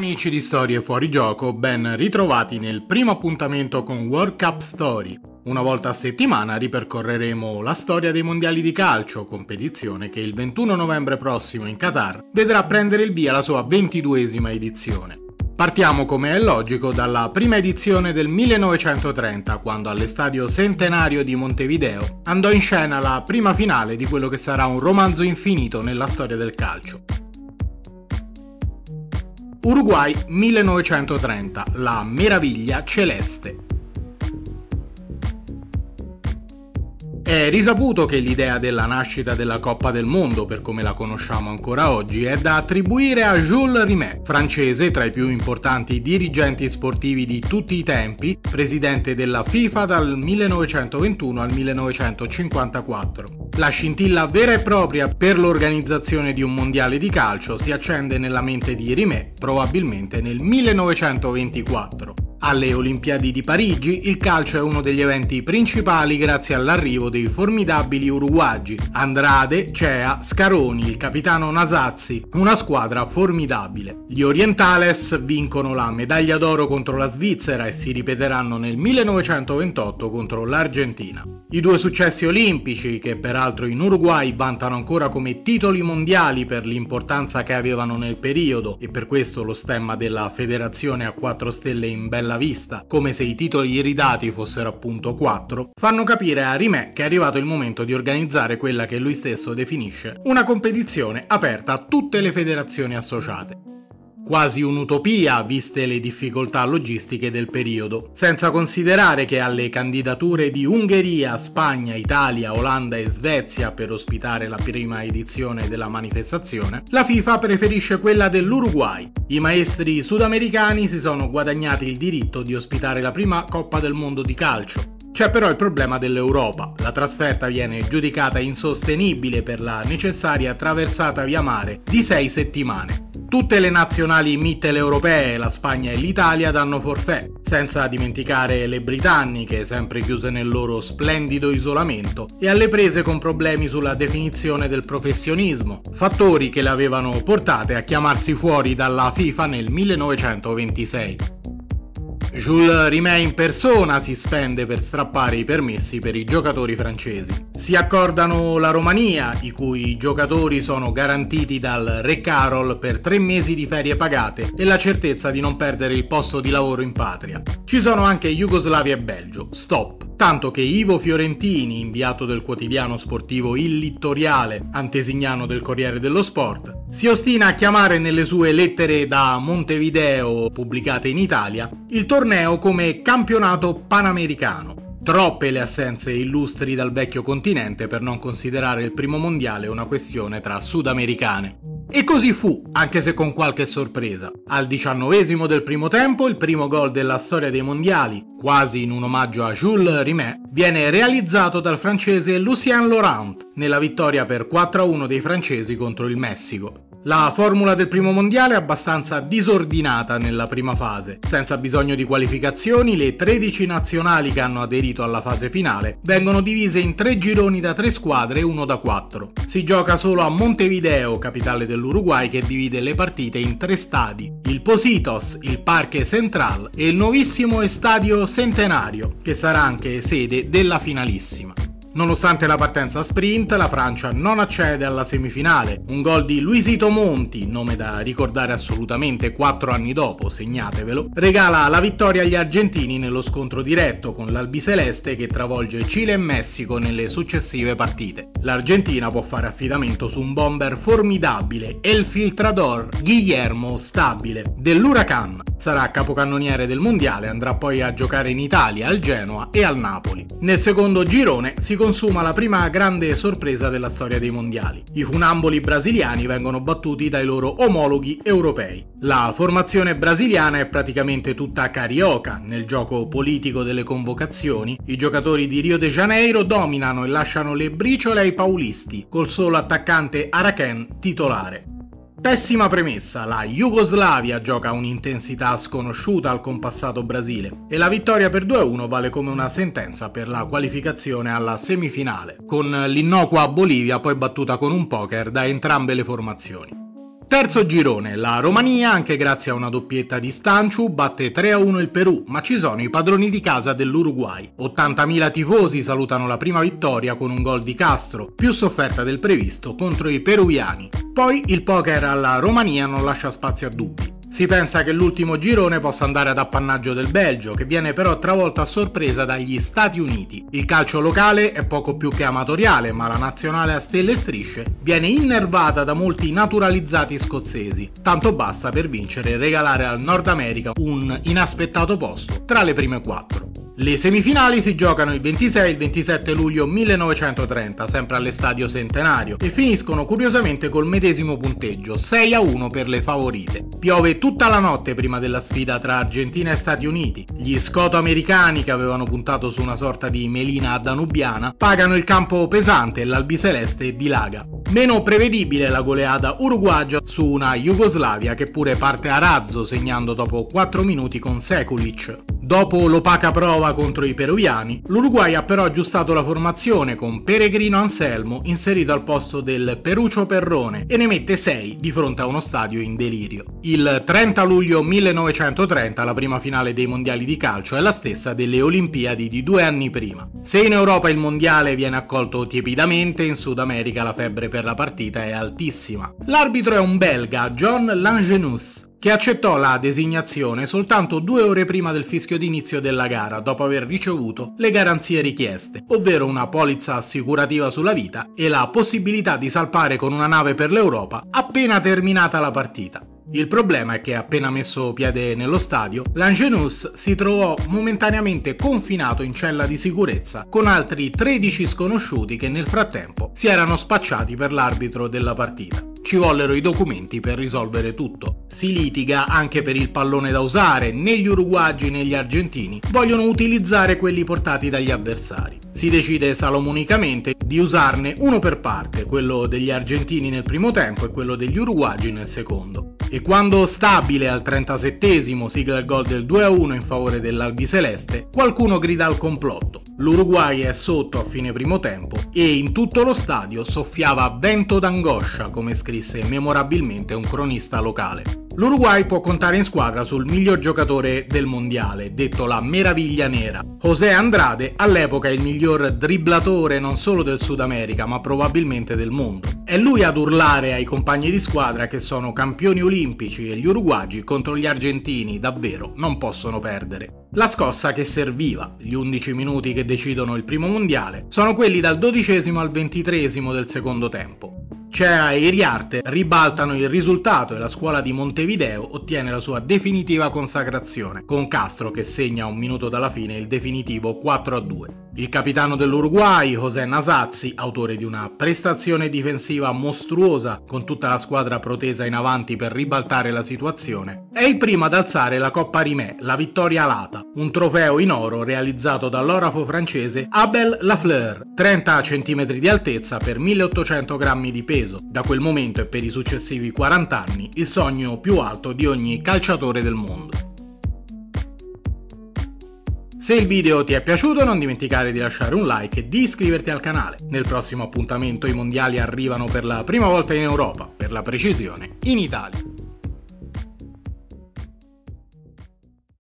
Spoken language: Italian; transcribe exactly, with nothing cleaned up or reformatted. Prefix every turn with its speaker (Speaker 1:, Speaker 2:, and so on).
Speaker 1: Amici di Storie Fuori Gioco, ben ritrovati nel primo appuntamento con World Cup Story. Una volta a settimana ripercorreremo la storia dei mondiali di calcio, competizione che il ventuno novembre prossimo in Qatar vedrà prendere il via la sua ventiduesima edizione. Partiamo, come è logico, dalla prima edizione del millenovecentotrenta, quando all'Estadio Centenario di Montevideo andò in scena la prima finale di quello che sarà un romanzo infinito nella storia del calcio. Uruguay millenovecentotrenta, la meraviglia celeste. È risaputo che l'idea della nascita della Coppa del Mondo, per come la conosciamo ancora oggi, è da attribuire a Jules Rimet, francese tra i più importanti dirigenti sportivi di tutti i tempi, presidente della FIFA dal millenovecentoventuno al millenovecentocinquantaquattro. La scintilla vera e propria per l'organizzazione di un mondiale di calcio si accende nella mente di Rimet probabilmente nel millenovecentoventiquattro. Alle Olimpiadi di Parigi il calcio è uno degli eventi principali grazie all'arrivo dei formidabili uruguagi Andrade, Cea, Scaroni, il capitano Nasazzi, una squadra formidabile. Gli Orientales vincono la medaglia d'oro contro la Svizzera e si ripeteranno nel millenovecentoventotto contro l'Argentina. I due successi olimpici, che peraltro in Uruguay vantano ancora come titoli mondiali per l'importanza che avevano nel periodo e per questo lo stemma della federazione a quattro stelle in bella vista, come se i titoli iridati fossero appunto quattro, fanno capire a Rimet che è arrivato il momento di organizzare quella che lui stesso definisce una competizione aperta a tutte le federazioni associate. Quasi un'utopia viste le difficoltà logistiche del periodo, senza considerare che alle candidature di Ungheria, Spagna, Italia, Olanda e Svezia per ospitare la prima edizione della manifestazione, la FIFA preferisce quella dell'Uruguay. I maestri sudamericani si sono guadagnati il diritto di ospitare la prima Coppa del Mondo di calcio. C'è però il problema dell'Europa. La trasferta viene giudicata insostenibile per la necessaria traversata via mare di sei settimane. Tutte le nazionali mitteleuropee, la Spagna e l'Italia, danno forfait, senza dimenticare le britanniche, sempre chiuse nel loro splendido isolamento e alle prese con problemi sulla definizione del professionismo, fattori che le avevano portate a chiamarsi fuori dalla FIFA nel millenovecentoventisei. Jules Rimet in persona si spende per strappare i permessi per i giocatori francesi. Si accordano la Romania, i cui giocatori sono garantiti dal re Carol per tre mesi di ferie pagate e la certezza di non perdere il posto di lavoro in patria. Ci sono anche Jugoslavia e Belgio, stop, tanto che Ivo Fiorentini, inviato del quotidiano sportivo Il Littoriale, antesignano del Corriere dello Sport, si ostina a chiamare nelle sue lettere da Montevideo, pubblicate in Italia, il torneo come campionato panamericano. Troppe le assenze illustri dal vecchio continente per non considerare il primo mondiale una questione tra sudamericane. E così fu, anche se con qualche sorpresa. Al diciannovesimo del primo tempo, il primo gol della storia dei mondiali, quasi in un omaggio a Jules Rimet, viene realizzato dal francese Lucien Laurent nella vittoria per quattro a uno dei francesi contro il Messico. La formula del primo mondiale è abbastanza disordinata nella prima fase. Senza bisogno di qualificazioni, le tredici nazionali che hanno aderito alla fase finale vengono divise in tre gironi da tre squadre e uno da quattro. Si gioca solo a Montevideo, capitale dell'Uruguay, che divide le partite in tre stadi: il Positos, il Parque Central e il nuovissimo Estadio Centenario, che sarà anche sede della finalissima. Nonostante la partenza sprint, la Francia non accede alla semifinale. Un gol di Luisito Monti, nome da ricordare assolutamente quattro anni dopo, segnatevelo, regala la vittoria agli argentini nello scontro diretto con l'albiceleste che travolge Cile e Messico nelle successive partite. L'Argentina può fare affidamento su un bomber formidabile, El Filtrador Guillermo Stabile, dell'Huracan. Sarà capocannoniere del mondiale, andrà poi a giocare in Italia, al Genoa e al Napoli. Nel secondo girone si consuma la prima grande sorpresa della storia dei mondiali. I funamboli brasiliani vengono battuti dai loro omologhi europei. La formazione brasiliana è praticamente tutta carioca. Nel gioco politico delle convocazioni, i giocatori di Rio de Janeiro dominano e lasciano le briciole ai paulisti, col solo attaccante Araquén titolare. Pessima premessa, la Jugoslavia gioca un'intensità sconosciuta al compassato Brasile e la vittoria per due a uno vale come una sentenza per la qualificazione alla semifinale, con l'innocua Bolivia poi battuta con un poker da entrambe le formazioni. Terzo girone, la Romania, anche grazie a una doppietta di Stanciu, batte tre a uno il Perù, ma ci sono i padroni di casa dell'Uruguay. ottantamila tifosi salutano la prima vittoria con un gol di Castro, più sofferta del previsto, contro i peruviani. Poi il poker alla Romania non lascia spazio a dubbi. Si pensa che l'ultimo girone possa andare ad appannaggio del Belgio, che viene però travolto a sorpresa dagli Stati Uniti. Il calcio locale è poco più che amatoriale, ma la nazionale a stelle e strisce viene innervata da molti naturalizzati scozzesi. Tanto basta per vincere e regalare al Nord America un inaspettato posto tra le prime quattro. Le semifinali si giocano il ventisei e il ventisette luglio millenovecentotrenta, sempre all'Estadio Centenario, e finiscono curiosamente col medesimo punteggio, sei a uno per le favorite. Piove tutta la notte prima della sfida tra Argentina e Stati Uniti. Gli scoto-americani, che avevano puntato su una sorta di melina danubiana, pagano il campo pesante e l'albiceleste dilaga. Meno prevedibile la goleada uruguagia su una Jugoslavia che pure parte a razzo, segnando dopo quattro minuti con Sekulic. Dopo l'opaca prova contro i peruviani, l'Uruguay ha però aggiustato la formazione con Peregrino Anselmo inserito al posto del Peruccio Perrone e ne mette sei di fronte a uno stadio in delirio. Il trenta luglio millenovecentotrenta la prima finale dei mondiali di calcio è la stessa delle Olimpiadi di due anni prima. Se in Europa il mondiale viene accolto tiepidamente, in Sud America la febbre per la partita è altissima. L'arbitro è un belga, John Langenus, che accettò la designazione soltanto due ore prima del fischio d'inizio della gara, dopo aver ricevuto le garanzie richieste, ovvero una polizza assicurativa sulla vita e la possibilità di salpare con una nave per l'Europa appena terminata la partita. Il problema è che appena messo piede nello stadio, Langenus si trovò momentaneamente confinato in cella di sicurezza con altri tredici sconosciuti che nel frattempo si erano spacciati per l'arbitro della partita. Ci vollero i documenti per risolvere tutto. Si litiga anche per il pallone da usare, né gli uruguagi né gli argentini vogliono utilizzare quelli portati dagli avversari. Si decide salomonicamente di usarne uno per parte, quello degli argentini nel primo tempo e quello degli uruguagi nel secondo. E quando Stabile al trentasettesimo sigla il gol del due a uno in favore dell'albiceleste, qualcuno grida al complotto. L'Uruguay è sotto a fine primo tempo e in tutto lo stadio soffiava vento d'angoscia, come scrisse memorabilmente un cronista locale. L'Uruguay può contare in squadra sul miglior giocatore del mondiale, detto la meraviglia nera. José Andrade, all'epoca il miglior dribblatore non solo del Sud America, ma probabilmente del mondo. È lui ad urlare ai compagni di squadra che sono campioni olimpici e gli uruguagi contro gli argentini davvero non possono perdere. La scossa che serviva, gli undici minuti che decidono il primo mondiale, sono quelli dal dodicesimo al ventitreesimo del secondo tempo. Cea e Iriarte ribaltano il risultato e la scuola di Montevideo ottiene la sua definitiva consacrazione, con Castro che segna un minuto dalla fine il definitivo quattro a due. Il capitano dell'Uruguay, José Nasazzi, autore di una prestazione difensiva mostruosa con tutta la squadra protesa in avanti per ribaltare la situazione, è il primo ad alzare la Coppa Rimè, la vittoria alata, un trofeo in oro realizzato dall'orafo francese Abel Lafleur, trenta centimetri di altezza per milleottocento grammi di peso. Da quel momento e per i successivi quaranta anni il sogno più alto di ogni calciatore del mondo. Se il video ti è piaciuto non dimenticare di lasciare un like e di iscriverti al canale. Nel prossimo appuntamento i mondiali arrivano per la prima volta in Europa, per la precisione in Italia.